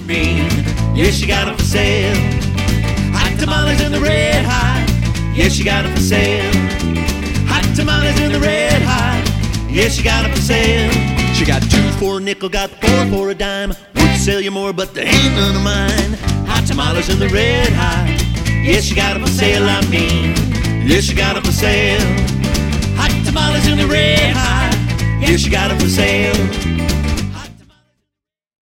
mean. Yeah, she got 'em for sale. Hot tamales in the red hot. Yeah, she got 'em for sale. Hot tamales in the red hot. Yeah, she got 'em for sale. She got 2 for a nickel, got 4 for a dime. Would sell you more, but they ain't none of mine. Hot tamales in the red hot. Yeah, she got 'em for sale, I mean. Yeah, she got 'em for sale. Hot tamales in the red hot. Yeah, she got 'em for sale.